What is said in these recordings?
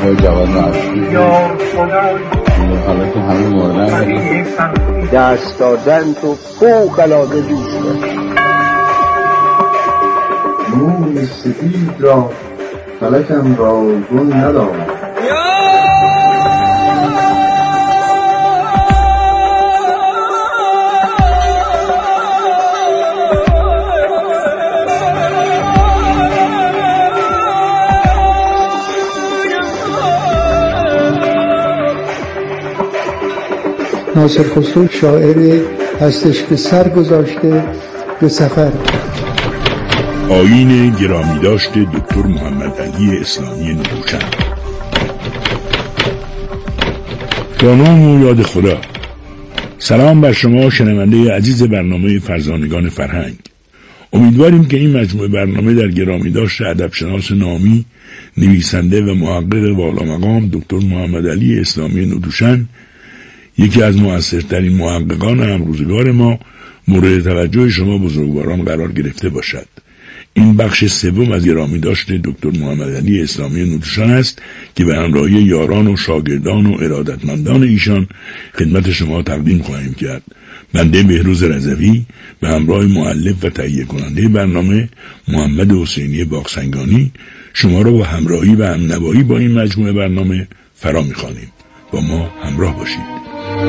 های جواد معروفی حالا که همه مردن دست دادن تو فوق العاده دوست دارم. موی سفید را فلکم را گل ندارم. ناصر خسرو شاعری هستش که سر گذاشته به سفر. آیین گرامی داشته دکتر محمد علی اسلامی نوشن. با نام و یاد خدا. سلام بر شما شنونده عزیز برنامه فرزانگان فرهنگ. امیدواریم که این مجموعه برنامه در گرامی داشته ادبشناس نامی، نویسنده و محقق والا مقام دکتر محمد علی اسلامی نوشن، یکی از مؤثرترین محققان امروزگار ما، مورد توجه شما بزرگواران قرار گرفته باشد. این بخش سوم از گرامی داشته دکتر محمد علی اسلامی نوشن است که به همراهی یاران و شاگردان و ارادتمندان ایشان خدمت شما تقدیم خواهیم کرد. بنده بهروز رضوی به همراه مؤلف و تهیه کننده برنامه محمد حسینی باغسنگانی شما را با همراهی و همنوایی با این مجموعه برنامه فرا می‌خوانیم. با ما همراه باشید.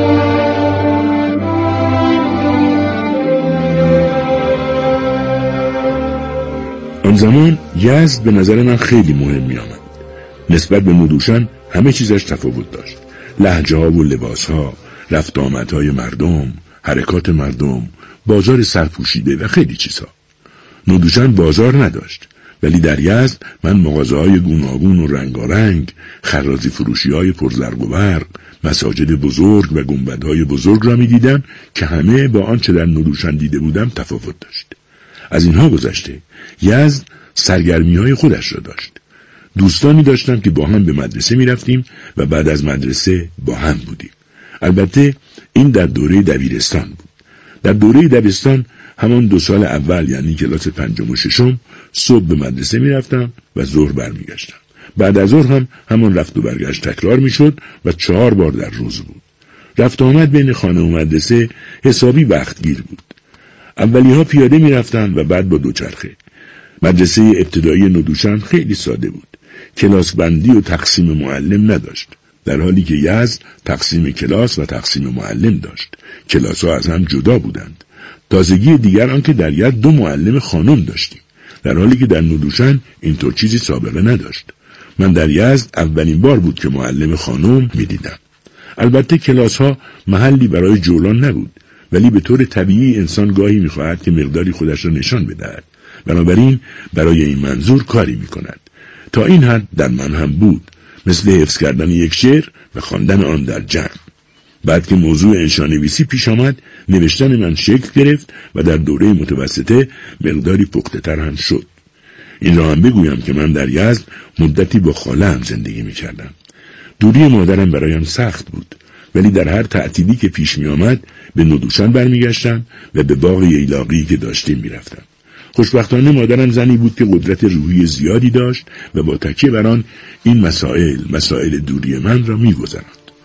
آن زمان یزد به نظر من خیلی مهم می آمد. نسبت به نودوشن همه چیزش تفاوت داشت. لهجه ها و لباس ها، رفت آمد های مردم، حرکات مردم، بازار سرپوشیده و خیلی چیزها. نودوشن بازار نداشت، ولی در یزد من مغازه های گوناگون و رنگارنگ، خرازی فروشی های پرزرق و برق، مساجد بزرگ و گنبدهای بزرگ را می دیدم که همه با آنچه در نودوشن دیده بودم تفاوت داشت. از اینها گذشته یزد سرگرمی‌های خودش را داشت. دوستانی داشتم که با هم به مدرسه می رفتیم و بعد از مدرسه با هم بودیم. البته این در دوره دبیرستان بود. در دوره دبیرستان همان 2 سال اول یعنی کلاس 5 و 6 صبح به مدرسه می رفتم و ظهر برمیگشتم. بعد از ظهر هم همان رفت و برگشت تکرار می شد و 4 بار در روز بود. رفت آمد بین خانه و مدرسه حسابی وقتگیر بود. اولیها پیاده می رفتن و بعد با دوچرخه. مدرسه ابتدایی نودوشن خیلی ساده بود. کلاس بندی و تقسیم معلم نداشت. در حالی که یزد تقسیم کلاس و تقسیم معلم داشت. کلاس ها از هم جدا بودند. تازگی دیگر آن که در یزد 2 معلم خانم داشتیم. در حالی که در نودوشن اینطور چیزی سابقه نداشت. من در یزد اولین بار بود که معلم خانم می دیدم. البته کلاس ها محلی برای جولان نبود. ولی به طور طبیعی انسان گاهی می‌خواهد که مقداری خودش را نشان بدهد. بنابراین برای این منظور کاری می‌کند. تا این حد در من هم بود، مثل حفظ کردن یک شعر و خواندن آن در جمع. بعد که موضوع انشانویسی پیش آمد، نوشتن من شکل گرفت و در دوره متوسطه مقداری پخته‌تر هم شد. این را هم بگویم که من در یزد مدتی با خاله‌ام زندگی می‌کردم. دوری مادرم برایم سخت بود. ولی در هر تعطیلی که پیش می آمد به نودوشن برمیگشتم و به باغ ییلاقی که داشتیم می رفتم. خوشبختانه مادرم زنی بود که قدرت روحی زیادی داشت و با تکیه بر آن این مسائل دوری من را می گذراند.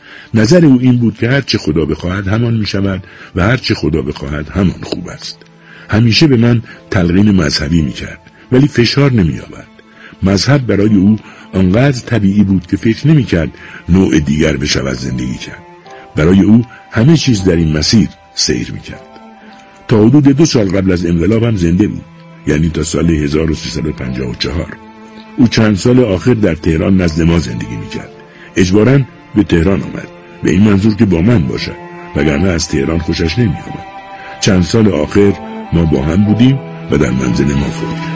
نظر او این بود که هر چه خدا بخواهد همان می شود و هر چه خدا بخواهد همان خوب است. همیشه به من تلقین مذهبی می کرد ولی فشار نمی آورد. مذهب برای او آنقدر طبیعی بود که فکر نمی کرد نوع دیگر بشود زندگی کرد. برای او همه چیز در این مسیر سیر میکرد. تا حدود 2 سال قبل از انقلاب هم زنده بود، یعنی تا سال 1354. او چند سال آخر در تهران نزد ما زندگی میکرد. اجباراً به تهران آمد به این منظور که با من باشد، وگرنه از تهران خوشش نمیآمد. چند سال آخر ما با هم بودیم و در منزل ما فوت کرد.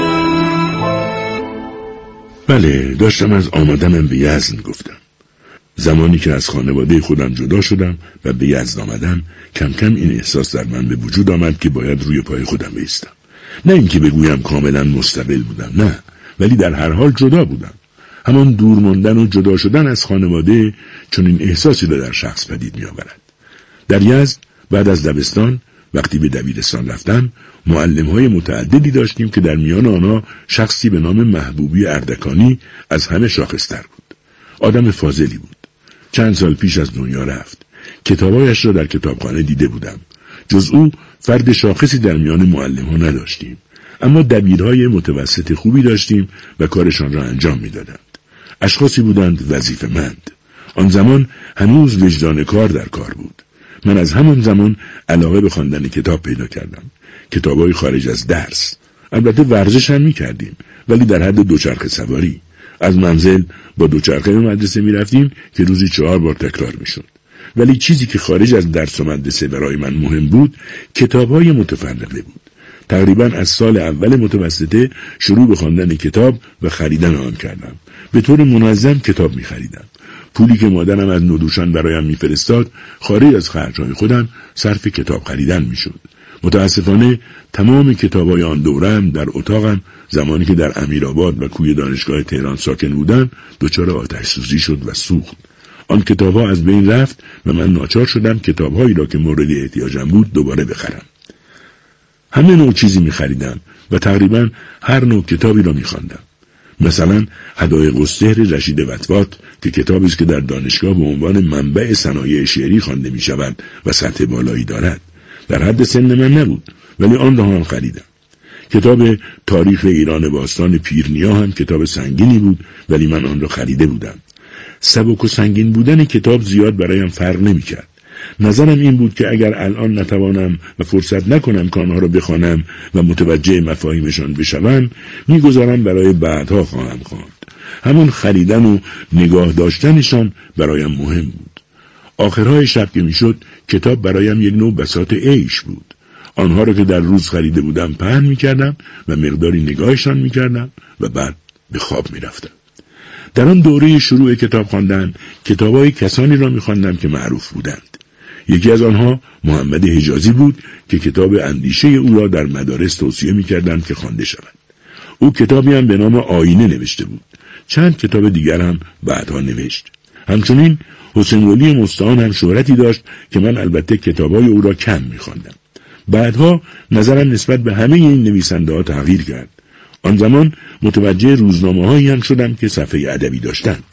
بله، داشتم از آمدنم به یزد گفتم. زمانی که از خانواده خودم جدا شدم و به یزد آمدم، کم کم این احساس در من به وجود آمد که باید روی پای خودم بایستم. نه اینکه بگویم کاملا مستقل بودم، نه، ولی در هر حال جدا بودم. همان دور ماندن و جدا شدن از خانواده چون این احساسی را در شخص پدید می آورد. در یزد بعد از دبستان وقتی به دبیرستان رفتم، معلم‌های متعددی داشتیم که در میان آنها شخصی به نام محبوبی اردکانی از همه شاخص‌تر بود. آدم فاضلی بود. چند سال پیش از دنیا رفت. کتابایش را در کتابخانه دیده بودم. جز او فرد شاخصی در میان معلم‌ها نداشتیم، اما دبیرهای متوسط خوبی داشتیم و کارشان را انجام می‌دادند. اشخاصی بودند وظیفه‌مند. آن زمان هنوز وجدان کار در کار بود. من از همان زمان علاقه به خواندن کتاب پیدا کردم. کتاب‌های خارج از درس. البته ورزش هم می‌کردیم، ولی در حد دوچرخه سواری. از منزل با دوچرخه به مدرسه می‌رفتیم که روزی 4 بار تکرار می‌شد. ولی چیزی که خارج از درس و مدرسه برای من مهم بود، کتاب‌های متفرقه بود. تقریباً از سال اول متوسطه شروع به خواندن کتاب و خریدن آن کردم. به طور منظم کتاب می‌خریدم. پولی که مادرم از نودوشان برایم می‌فرستاد، خارج از خرج‌های خودم صرف کتاب خریدن می‌شد. متاسفانه تمام کتاب‌های آن دوره‌ام در اتاقم زمانی که در امیرآباد و کوی دانشگاه تهران ساکن بودم دچار آتش سوزی شد و سوخت. آن کتاب‌ها از بین رفت و من ناچار شدم کتاب‌هایی را که مورد احتیاجم بود دوباره بخرم. همه نوع چیزی می‌خریدم و تقریباً هر نوع کتابی را می‌خواندم. مثلا حدایق السحر رشید وطواط که کتابی است که در دانشگاه به عنوان منبع صنایع شعری خوانده می‌شود و سطح بالایی دارد. در حد سن من نبود، ولی آن را هم خریدم. کتاب تاریخ ایران باستان پیرنیا هم کتاب سنگینی بود، ولی من آن را خریده بودم. سبک و سنگین بودن کتاب زیاد برایم فرق نمی‌کرد. نظرم این بود که اگر الان نتوانم و فرصت نکنم که آنها را بخوانم و متوجه مفاهیمشان بشوم، میگذارم برای بعدها خواهم خواند. همون خریدن و نگاه داشتنشان برایم مهم بود. آخرهای شب که میشد کتاب برایم یک نوع بساط عیش بود. آنها را که در روز خریده بودم پهن میکردم و مقداری نگاهشان میکردم و بعد به خواب میرفتم. در آن دوره شروع کتاب خواندن کتابای کسانی را میخواندم که معروف بودند. یکی از آنها محمد حجازی بود که کتاب اندیشه او را در مدارس توصیه میکردند که خوانده شود. او کتابی هم به نام آینه نوشته بود. چند کتاب دیگر هم بعدها نوشت. همچنین حسین ولی مستعان هم شهرتی داشت که من البته کتابای او را کم میخواندم. بعدها نظرم نسبت به همه این نویسنده ها تغییر کرد. آن زمان متوجه روزنامه‌هایی هم شدم که صفحه ادبی داشتند.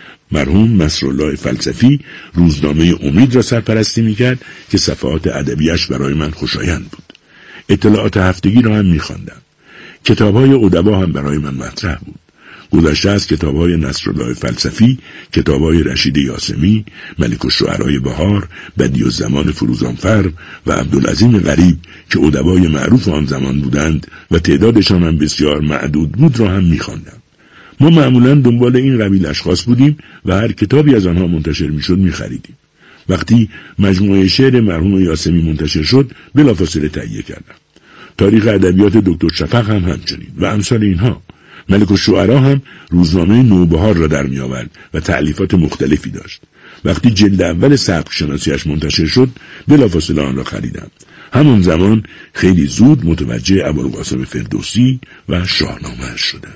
مرحوم نصرالله فلسفی روزنامه امید را سرپرستی میکرد که صفحات ادبیش برای من خوشایند بود. اطلاعات هفتگی را هم میخواندم. کتاب‌های ادبا هم برای من مطرح بود. گذشته از کتاب‌های نصرالله فلسفی، کتاب‌های رشید یاسمی، ملک الشعرای بهار، بدیع‌الزمان فروزانفر و عبدالعظیم غریب که ادبای معروف آن زمان بودند و تعدادشان هم بسیار معدود بود را هم می‌خواندم. ما معمولاً دنبال این قبیل اشخاص بودیم و هر کتابی از آنها منتشر می‌شد می‌خریدیم. وقتی مجموعه شعر مرحوم یاسمی منتشر شد، بلافاصله تهیه کردم. تاریخ ادبیات دکتر شفق هم همچنین و امثال اینها. ملک الشعرا هم روزنامه نوبهار را در می آورد و تألیفات مختلفی داشت. وقتی جلد اول سبک شناسیش منتشر شد، بلافاصله آن را خریدم. همون زمان خیلی زود متوجه ابوالقاسم فردوسی و شاهنامه شدم.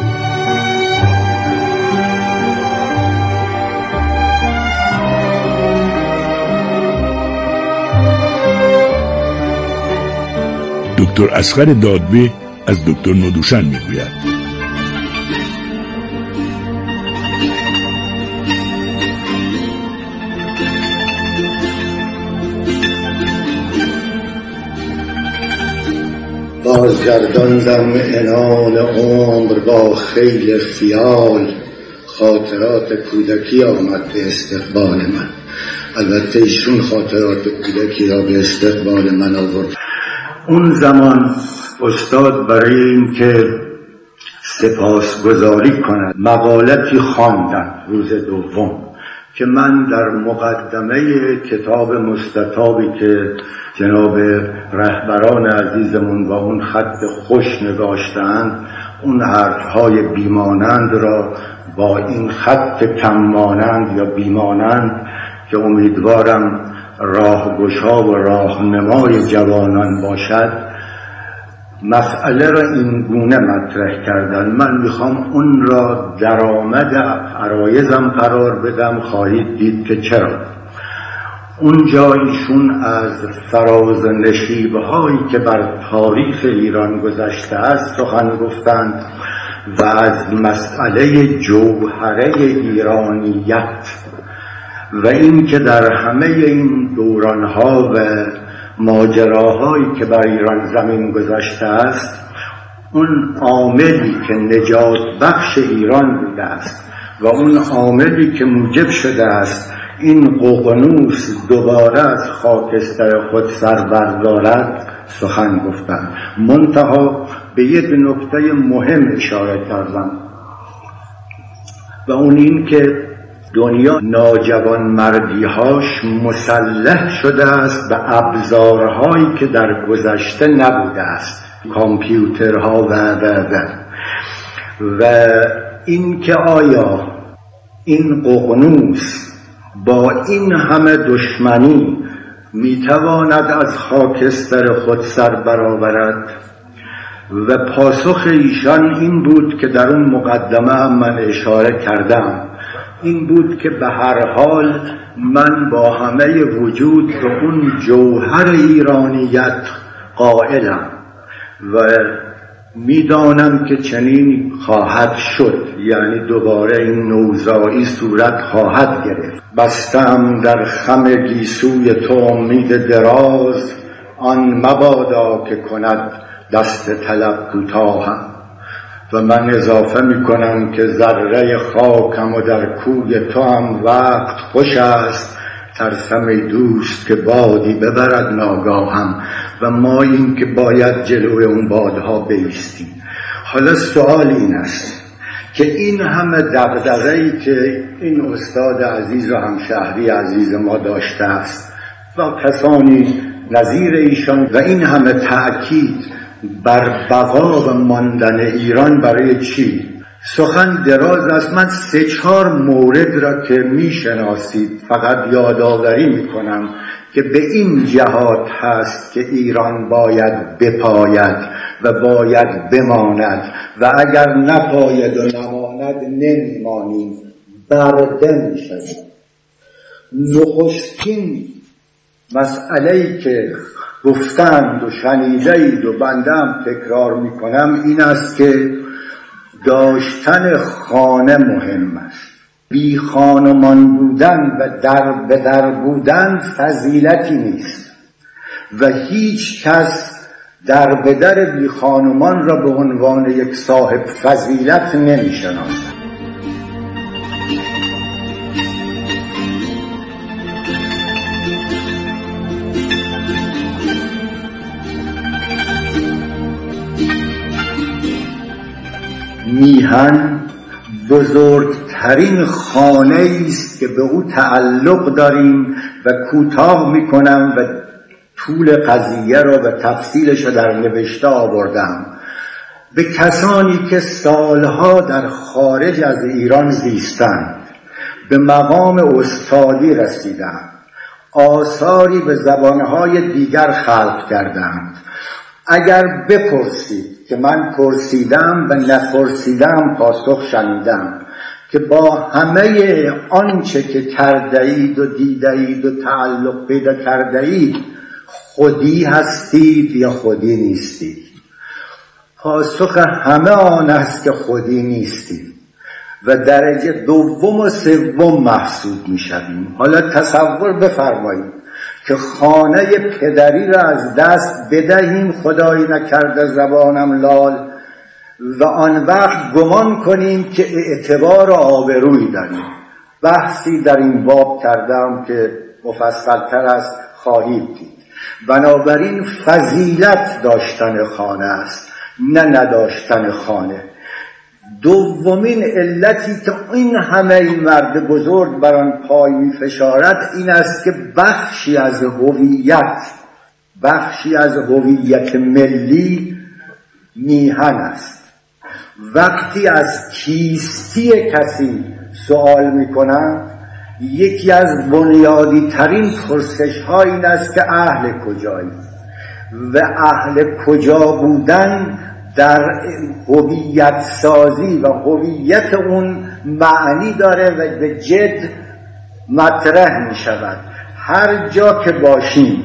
دکتر اصغر دادبه از دکتر نودوشان میگوید: بازگرداندم عنان عمر با خیل خیال، خاطرات کودکی آمد به استقبال من. البته ایشون خاطرات کودکی را به استقبال من آورد. اون زمان استاد برای اینکه سپاسگزاری کند مقالتی خواندن روز دوم که من در مقدمه کتاب مستطابی که جناب رهبران عزیزمون و اون خط خوش نگاشتند اون حرفهای بیمانند را با این خط کم مانند یا بیمانند که امیدوارم راهگشا و راهنمای جوانان باشد، مسئله را این گونه مطرح کردن. من میخوام اون را درآمد عرایزم قرار بدم. خواهید دید که چرا. اونجا ایشون از فراز نشیب‌هایی که بر تاریخ ایران گذشته است سخن گفتند و از مسئله جوهره ایرانیت و این که در همه این دورانها و ماجراهایی که بر ایران زمین گذشته است، اون عاملی که نجات بخش ایران بوده است و اون عاملی که موجب شده است این ققنوس دوباره از خاکستر خود سر بردارد سخن گفتند. منتها به یک نکته مهم اشاره کردم و اون این که دنیا ناجوان مردیهاش مسلح شده است به ابزارهایی که در گذشته نبوده است، کامپیوترها و این که آیا این ققنوس با این همه دشمنی میتواند از خاکستر خود سر برآورد؟ و پاسخ ایشان این بود که در اون مقدمه هم من اشاره کردم، این بود که به هر حال من با همه وجود به اون جوهر ایرانیت قائلم و میدانم که چنین خواهد شد، یعنی دوباره این نوزایی صورت خواهد گرفت. بستم در خم گیسوی تو امید دراز، آن مبادا که کند دست طلب کوتاهم. و من اضافه میکنم که ذره خاکم و در کوی تو هم وقت خوش است، ترسم ای دوست که بادی ببرد ناگاهم. و ما این که باید جلوی اون بادها بایستیم. حالا سوال این است که این همه دغدغه‌ای که این استاد عزیز و همشهری عزیز ما داشته است و کسانی نظیر ایشان و این همه تأکید بر بقا و ماندن ایران برای چی؟ سخن دراز است. من 3-4 مورد را که میشناسید فقط یادآوری میکنم که به این جهات هست که ایران باید بپاید و باید بماند و اگر نپاید و نماند نمیمانیم، برده میشویم. نخستین مسئله‌ای که گفتند و شنیدید و بنده هم تکرار میکنم این است که داشتن خانه مهم است. بی خانمان بودن و در به در بودن فضیلتی نیست و هیچ کس در به در بی خانمان را به عنوان یک صاحب فضیلت نمیشناسد. میهن بزرگترین خانه است که به او تعلق داریم و کوتاه میکنم و طول قضیه را و تفصیلش را در نوشته آوردم. به کسانی که سالها در خارج از ایران زیستند، به مقام استادی رسیدند، آثاری به زبانهای دیگر خلق کردند. اگر بپرسید که من پرسیدم و نپرسیدم پاسخ شنیدم که با همه آنچه که کرده اید و دیده اید و تعلق پیدا کرده اید خودی هستید یا خودی نیستید؟ پاسخ همه آن است که خودی نیستید و درجه دوم و سوم محسوب می شویم. حالا تصور بفرمایید که خانه پدری را از دست بدهیم، خدایی نکرده زبانم لال، و آن وقت گمان کنیم که اعتبار و آبرویی داریم. بحثی در این باب کردم که مفصل‌تر است، خواهید دید. بنابراین فضیلت داشتن خانه است، نه نداشتن خانه. دومین علتی که این همه این مرد بزرگ بر آن پای می فشارد این است که بخشی از هویت ملی میهن است. وقتی از کیستی کسی سوال میکنم، یکی از بنیادی ترین پرسش ها این است که اهل کجایی و اهل کجا بودن در هویت سازی و هویت اون معنی داره و به جد مطرح می شود. هر جا که باشیم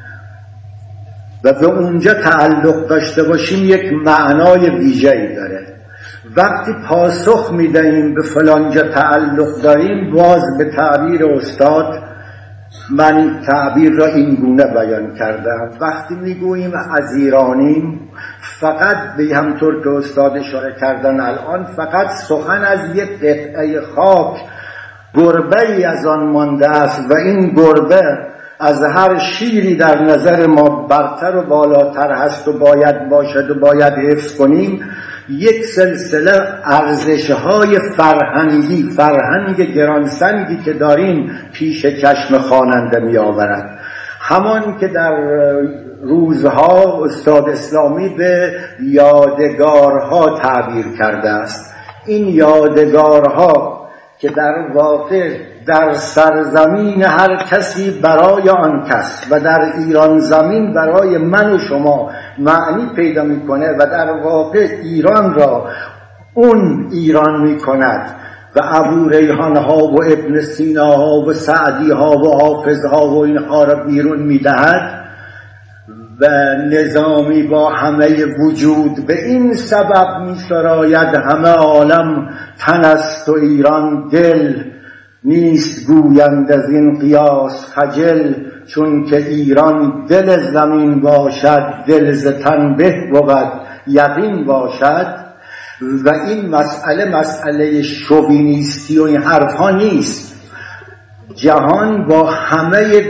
و به اونجا تعلق داشته باشیم یک معنای ویژه‌ای داره. وقتی پاسخ میدهیم به فلانجا تعلق داریم، باز به تعبیر استاد، من تعبیر را این گونه بیان کردم، وقتی میگوییم از ایرانیم، فقط به همطور که استاد اشاره کردن الان، فقط سخن از یک قطعه خاک، گربه‌ای از آن مانده است و این گربه از هر شیری در نظر ما برتر و بالاتر هست و باید باشد و باید حفظ کنیم. یک سلسله ارزش‌های فرهنگ گرانسنگی که داریم پیش چشم خواننده می‌آورد. همان که در روزها استاد اسلامی به یادگارها تعبیر کرده است. این یادگارها که در واقع در سرزمین هر کسی برای آن کس و در ایران زمین برای من و شما معنی پیدا میکنه و در واقع ایران را اون ایران میکند و ابو ریحان ها و ابن سینا ها و سعدی ها و حافظ ها و اینها را بیرون میدهد و نظامی با همه وجود به این سبب می‌سراید همه عالم تن است و ایران دل، نیست گویند از این قیاس خجل، چون که ایران دل زمین باشد دل ز تن به بود یقین باشد. و این مسئله شوینیستی و این حرفها نیست. جهان با همه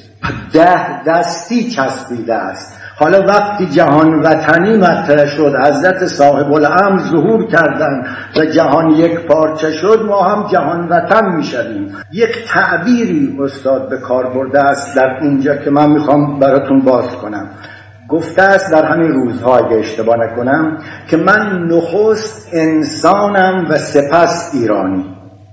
دستی چسبیده است. حالا وقتی جهان وطنی مطرح شد، حضرت صاحب الامر ظهور کردند و جهان یک پارچه شد، ما هم جهان وطن میشویم. یک تعبیری استاد به کار برده است در اینجا که من میخوام براتون باز کنم. گفته است در همین روزها اگه اشتباه نکنم که من نخست انسانم و سپس ایرانی.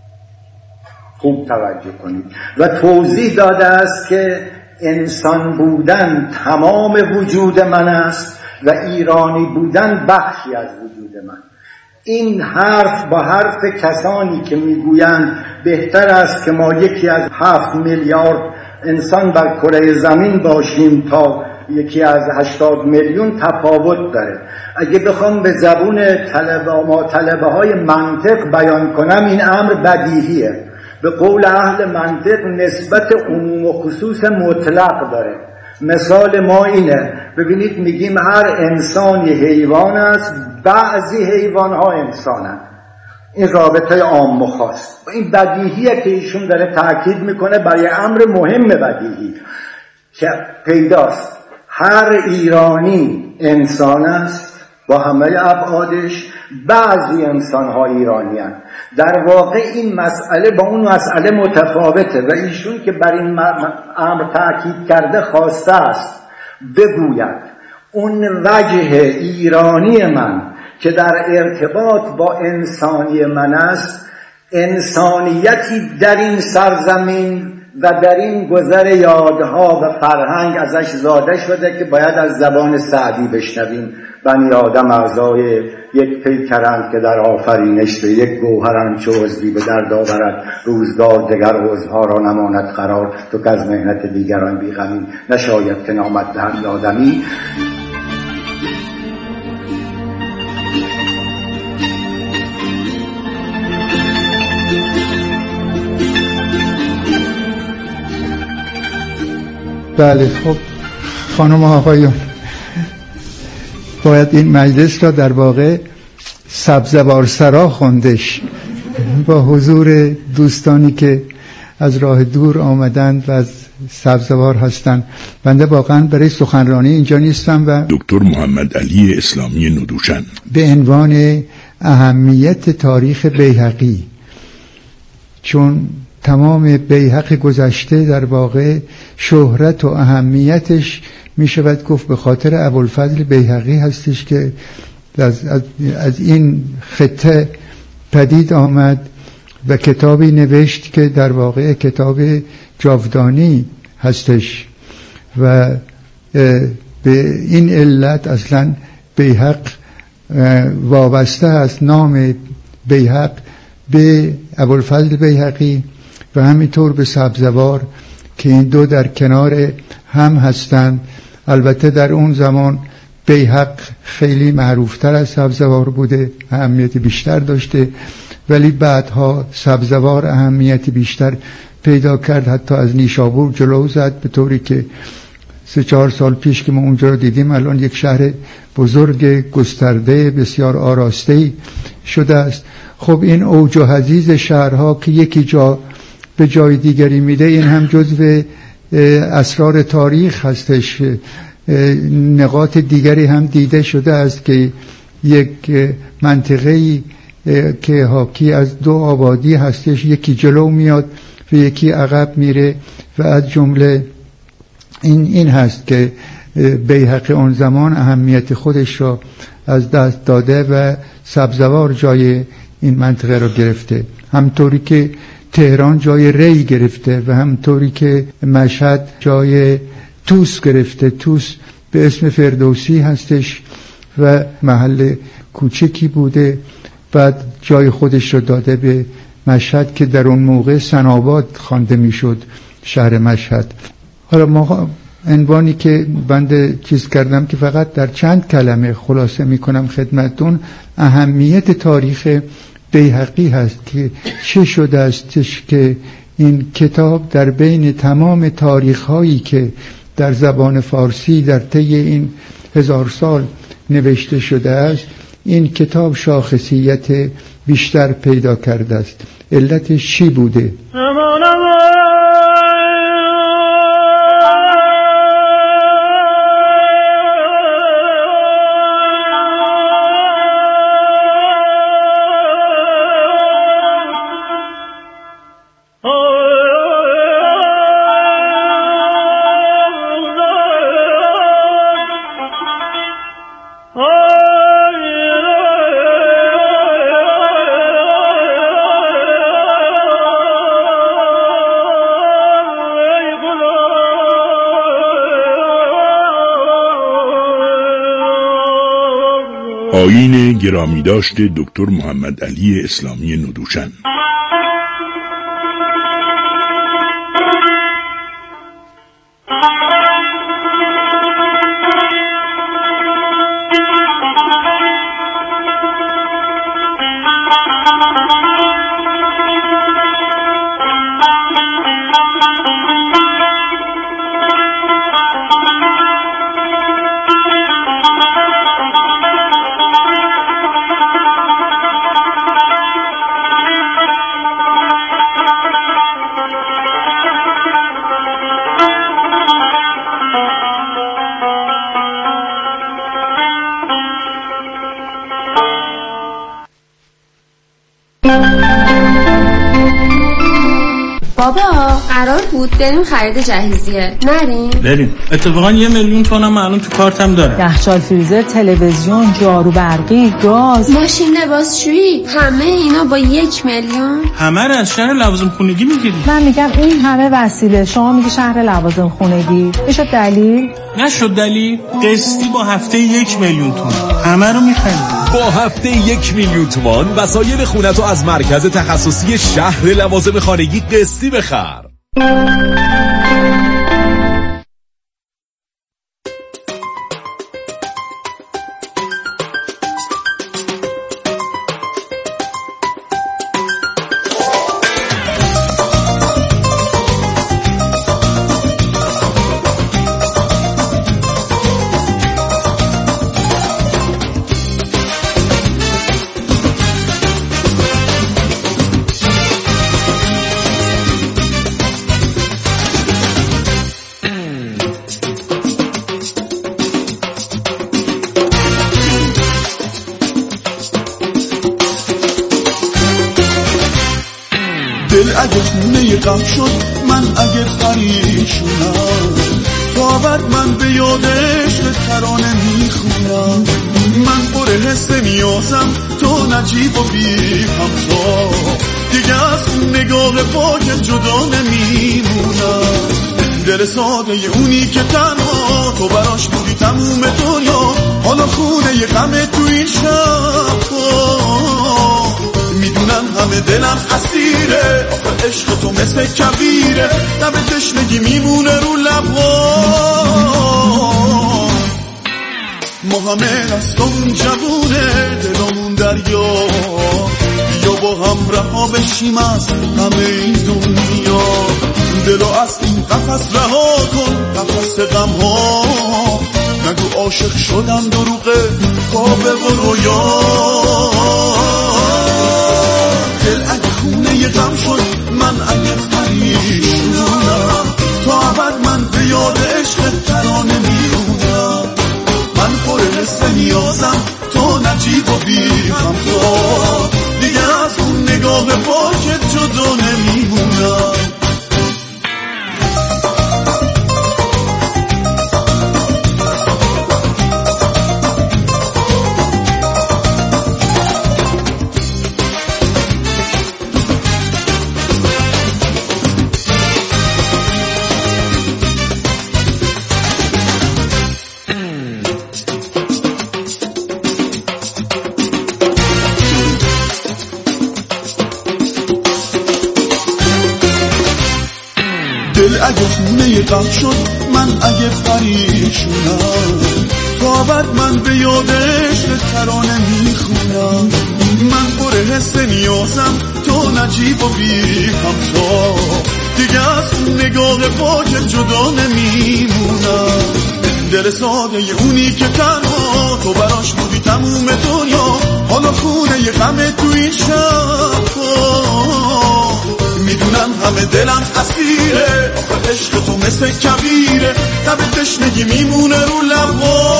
خوب توجه کنید. و توضیح داده است که انسان بودن تمام وجود من است و ایرانی بودن بخشی از وجود من. این حرف با حرف کسانی که میگویند بهتر است که ما یکی از 7 میلیارد انسان بر کره زمین باشیم تا یکی از 80 میلیون تفاوت داره. اگه بخوام به زبون طلبه های منطق بیان کنم، این امر بدیهیه. به قول اهل منطق نسبت عموم و خصوص مطلق داره. مثال ما اینه، ببینید میگیم هر انسانی حیوان است، بعضی حیوان ها انسانن. این رابطه عام و خاص. این بدیهیه که ایشون داره تاکید میکنه برای امر مهم بدیهی که پیداست. هر ایرانی انسان است با همه ابعادش، بعضی انسان‌ها ایرانی‌اند. در واقع این مسئله با اون مسئله متفاوته و ایشون که بر این امر تأکید کرده خواسته است بگوید اون وجه ایرانی من که در ارتباط با انسانی من است، انسانیتی در این سرزمین و در این گذر یادها و فرهنگ ازش زاده شده که باید از زبان سعدی بشنویم. بنی آدم اعضای یک پیکرند که در آفرینش به یک گوهرند، چو عضوی به درد آورد روزگار دگر عضوها را نماند قرار، تو که از مهنت دیگران بیغمی نشاید که نامت دهند آدمی. بله، خب خانم و آقایون، باید این مجلس را در واقع سبزوارسرا خوندش با حضور دوستانی که از راه دور آمدند و از سبزوار هستند. بنده واقعا برای سخنرانی اینجا نیستم و دکتر محمد علی اسلامی ندوشن به عنوان اهمیت تاریخ بیهقی، چون تمام بیهق گذشته در واقع شهرت و اهمیتش می شود گفت به خاطر ابوالفضل بیهقی هستش که از این خطه پدید آمد و کتابی نوشت که در واقع کتاب جاودانی هستش و به این علت اصلا بیهق وابسته است، نام بیهق به ابوالفضل بیهقی و همینطور به سبزوار که این دو در کنار هم هستند. البته در اون زمان بیهق خیلی معروفتر از سبزوار بوده، اهمیت بیشتر داشته، ولی بعدها سبزوار اهمیت بیشتر پیدا کرد، حتی از نیشابور جلو زد، به طوری که 3-4 سال پیش که ما اونجا رو دیدیم الان یک شهر بزرگ گسترده بسیار آراسته شده است. خب این اوج و حضیض شهرها که یکی جا به جای دیگری میده، این هم جزو اسرار تاریخ هستش. نقاط دیگری هم دیده شده است که یک منطقه‌ای که حاکی از دو آبادی هستش، یکی جلو میاد و یکی عقب میره و از جمله این هست که بیهقی اون زمان اهمیت خودش را از دست داده و سبزوار جای این منطقه را گرفته، همطوری که تهران جای ری گرفته و همطوری که مشهد جای توس گرفته. توس به اسم فردوسی هستش و محل کوچکی بوده، بعد جای خودش رو داده به مشهد که در اون موقع سناباد خوانده میشد شهر مشهد. حالا ما عنوانی که بنده چیز کردم که فقط در چند کلمه خلاصه میکنم خدمتون، اهمیت تاریخ بیهقی هست که چه شده استش که این کتاب در بین تمام تاریخ هایی که در زبان فارسی در طی این 1000 سال نوشته شده است، این کتاب شاخصیت بیشتر پیدا کرده است. علتش چی بوده؟ آیین گرامی داشت دکتر محمد علی اسلامی ندوشن. بابا قرار بود بریم خرید جهیزیه، نریم؟ بریم. اتفاقا 1 میلیون تومنم الان تو کارتم داره. یخچال، فریزر، تلویزیون، جارو برقی، گاز، ماشین لباسشویی، همه اینا با 1 میلیون؟ همه رو از شهر لوازم خونگی میگیری. من میگم این همه وسیله، شما میگی شهر لوازم خونگی. میشد دلیل؟ نشد دلیل. قسطی با هفته 1 میلیون تومان همه رو میخریم. با هفته 1 میلیون تومان وسایل خونتو از مرکز تخصصی شهر لوازم خانگی قسطی بخر. دل اگه خونه غم شد، من اگه پریشونم، تا بعد من به یادش ترانه میخونم. من پر حس نیازم تو نجیب و بی همتا دیگه از اون نگاه پاک جدا نمیمونم دل ساده اونی که تنها تو براش بودی تموم دنیا حالا خونه ی غم تو این شب میدونم همه دلم اسیره آخه عشق تو مثل کبیره لب تشنگی میمونه رو لبها ما همه دستمون جوونه دلمون دریا بیا با هم رها بشیم از همه این دنیا دلو از این قفس رها کن قفس غم ها نگو عاشق شدم دروغه خوابه و رویا دل اگه خونه ی غم شد من اگه پریشونم تا ابد من به یاد عشق ترانه میمونم من پر حس نیازم تو نجیب و بی همتا دیگه از اون نگاه پاکت جدا نمیمونم اگه خونه ی غم شد من اگه پریشونم تا بعد من به یاد عشق ترانه میخونم من پر حس نیازم تو نجیب و بی همتا دیگه از اون نگاه پاک جدا نمیمونم دل ساده اونی که تنها تو براش بودی تموم دنیا حالا خونه ی غم تو این شب میدونم همه دلم اسیره آخه عشق تو مثل کبیره لب تشنگی میمونه رو لبها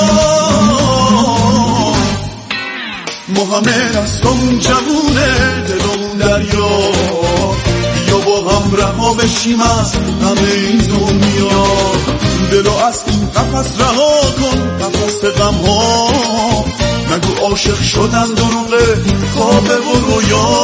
ما همه دستمون جوونه دلمون دریا بیا با هم رها بشیم از همه این دنیا دلو از این قفس رها کن قفس غم ها نگو عاشق شدن دروغه خوابه و رویا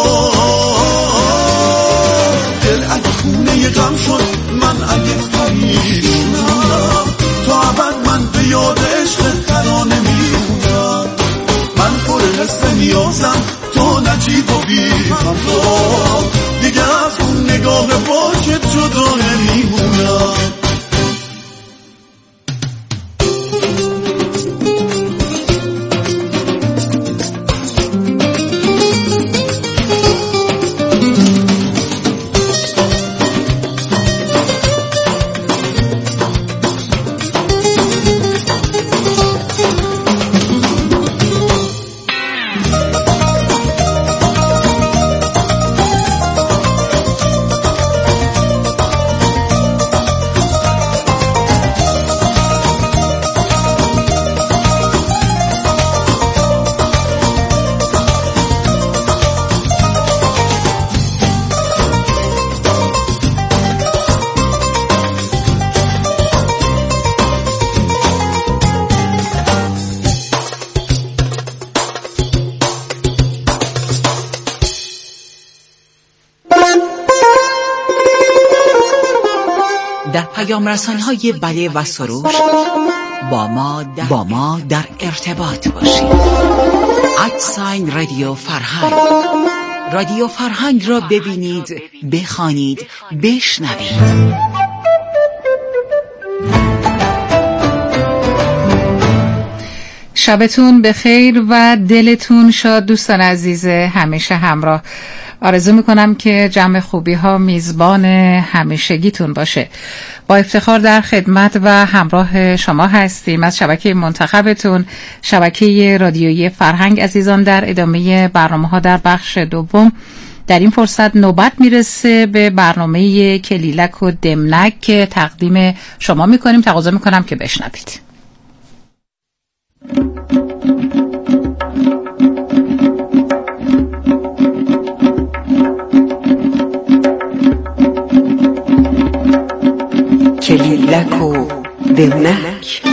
دل اگه خونه ی غم شد من اگه پریشونم تا ابد من به یاد عشق ترانه میمونم من پر حس نیازم تو نجیب و بی همتا دیگه از اون نگاه پاکت جدا نمیمونم پیام‌رسان‌های بله و سروش با ما در ارتباط باشید. @رادیو فرهنگ رادیو فرهنگ را ببینید، بخوانید، بشنوید. شبتون بخیر و دلتون شاد دوستان عزیز همیشه همراه. آرزو میکنم که جمع خوبی ها میزبان همیشگیتون باشه. با افتخار در خدمت و همراه شما هستیم از شبکه منتخبتون، شبکه رادیویی فرهنگ. عزیزان در ادامه برنامه ها در بخش دوم در این فرصت نوبت میرسه به برنامه کلیلک و دمنک که تقدیم شما میکنیم. تقاضا میکنم که بشنوید. کلیلک و دمنک.